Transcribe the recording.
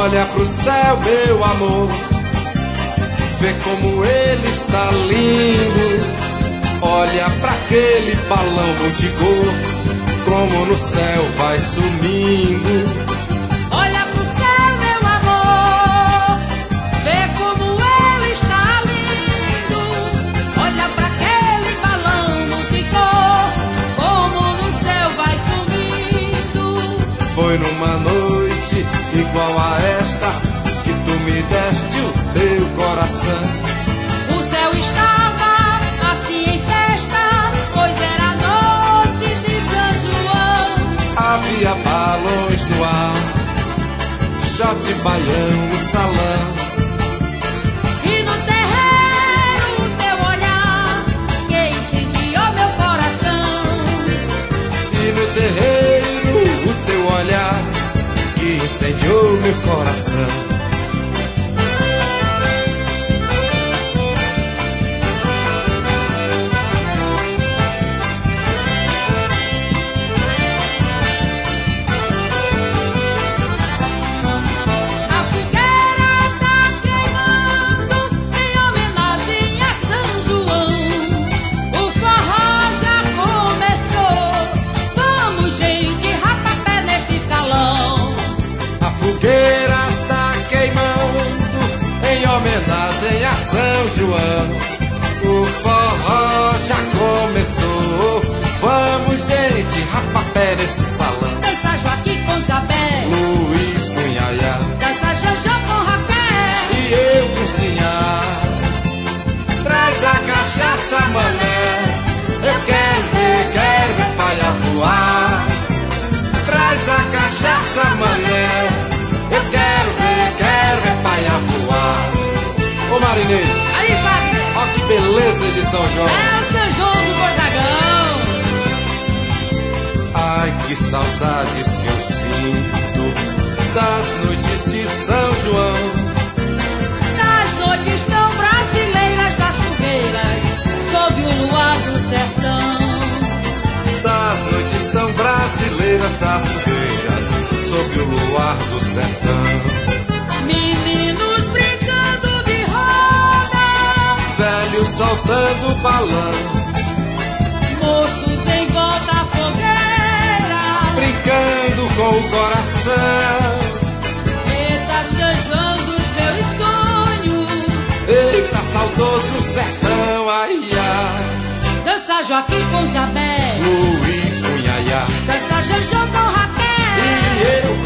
Olha pro céu, meu amor, vê como ele está lindo. Olha pra aquele balão multicor, como no céu vai sumindo. Olha pro céu, meu amor, vê como ele está lindo. Olha pra aquele balão multicor, como no céu vai sumindo. Foi numa noite igual a esta que tu me deste o teu coração. O céu estava assim em festa, pois era noite de São João. Havia balões no ar, shot baião no salão. E no terreiro o teu olhar que incendiou meu coração. E no terreiro o teu olhar que incendiou meu coração. A fogueira tá queimando em homenagem a São João. O forró já começou, vamos gente, rapapé neste salão. A fogueira tá queimando em homenagem a São João. O forró já começou, vamos gente, rapapé nesse salão. Dança Joaquim com Zabé, Luiz Cunhaiá dança Janjã com Raquel. e eu cozinhar. Traz a cachaça, mané, eu quero ver paia voar. Traz a cachaça, mané, eu quero ver paia voar. Ô Marinês, Aí, Fábio, ó que beleza de São João. é o São João do Gozagão. Ai, que saudades que eu sinto das noites de São João. Das noites tão brasileiras, das fogueiras, sob o luar do sertão. Das noites tão brasileiras, das fogueiras, sob o luar do sertão. Meninos brincando de roda, Velhos soltando balão, moços em volta à fogueira. brincando com o coração. Eita, São João dos meus sonhos. Eita, saudoso sertão, ai, ai. Dança Joaquim com Zabé, Luiz Cunhaiá dança Janjã com e Raquel. eu